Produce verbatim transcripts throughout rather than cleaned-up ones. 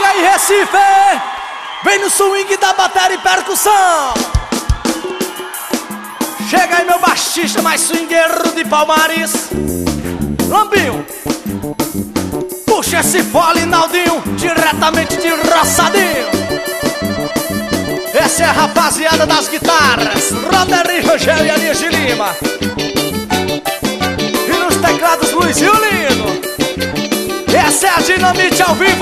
Chega aí, Recife! Vem no swing da bateria e percussão. Chega aí, meu baixista mais swingueiro de Palmares, Lambinho. Puxa esse fole, Naldinho, diretamente de Roçadinho. Essa é a rapaziada das guitarras, Roderick, Rogério e Elias de Lima. E nos teclados, Luizinho Lindo. Essa é a Dinamite ao vivo.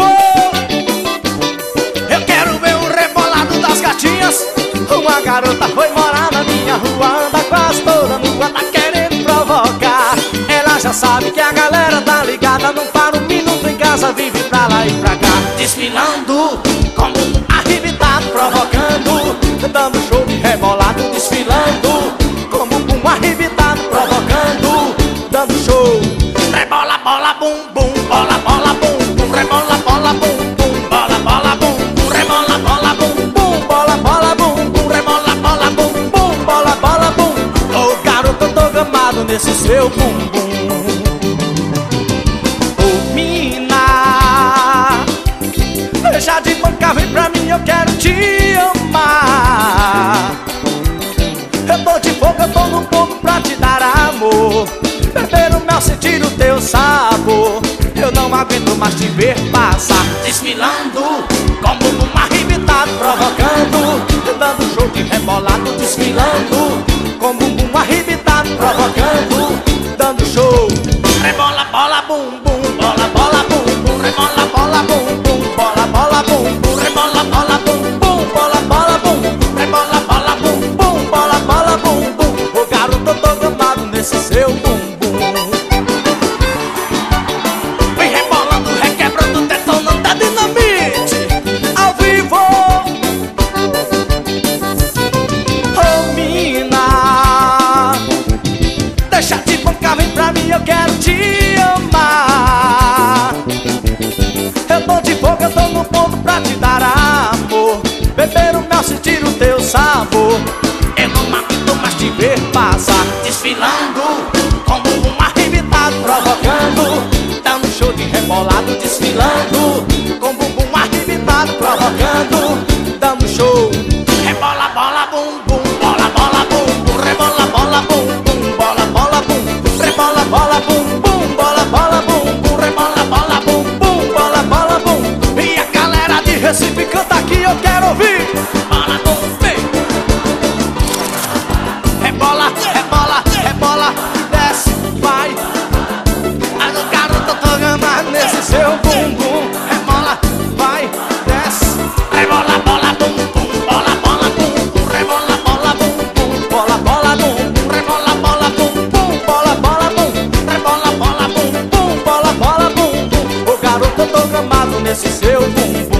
Eu quero ver o rebolado das gatinhas. Uma garota foi morar na minha rua, anda quase toda nua, tá querendo provocar. Ela já sabe que a galera tá ligada, não para um minuto em casa, vive pra lá e pra cá. Desfilando como um arrebitado, provocando, dando show de rebolado. Desfilando como um arrebitado, provocando, dando show. Rebola, bola, bum, bum, bola, bola, bum, bum, rebola, bola, bum, bum, bola, bola, bum, bum, rebola, bola, bum, bum, bola, bola, bum, bum, rebola, bola, bum, bum, bola, bola, bum. Ô garoto, eu tô gamado nesse seu bum, bum. Ô mina, deixa de bancar, vem pra mim, eu quero te amar. Eu tô de fogo, eu tô no fogo pra te dar amor. Beber o mel, sentir o teu sabor. Eu não aguento mais te ver passar. Desfilando como um arrebitado, provocando, dando show de rebolado. Desfilando como um arrebitado, provocando, dando show. Rebola, bola, bum, bum, bola, bola, bum, bum, rebola, bola, bum, bum, bola, bola, bum, bum, rebola, bola, bum, bum, bola, bola, bum, rebola, bola, bum, bum, bola, bola, bum, bum. Ô garoto, eu tô gamado nesse seu bum. Deixa de bancar, vem pra mim, eu quero te amar. Eu tô de fogo, eu tô no ponto pra te dar amor. Beber o mel, sentir o teu sabor. Eu não aguento mais te ver passar. Desfilando como um arrebitado, provocando, dando show de rebolado. Desfilando como um arrebitado, provocando, dando show. Rebola, bola, bum, bum, bola, bola, bum, bum, rebola, bola, bum, bum, bola, bola, bum, rebola, bola, bum, bum, bola, bola, bum, bum, rebola, bola, bum, bum, bola, bola, bum. E a galera de Recife canta aqui, eu quero ouvir. Bola, bum, vem. Rebola, rebola, rebola, desce, vai. Aí no garoto eu tô gamado nesse seu bumbum. Rebola, vai, desce, rebola, bola, bum, bum, bola, bola, bum, bum, rebola, bola, bum, bum, bola, bola, bum, bum, rebola, bola, bum, bum, bola, bola, bum, rebola, bola, bum, bum, bola, bola, bum, bum. O garoto eu tô gamado nesse seu bumbum.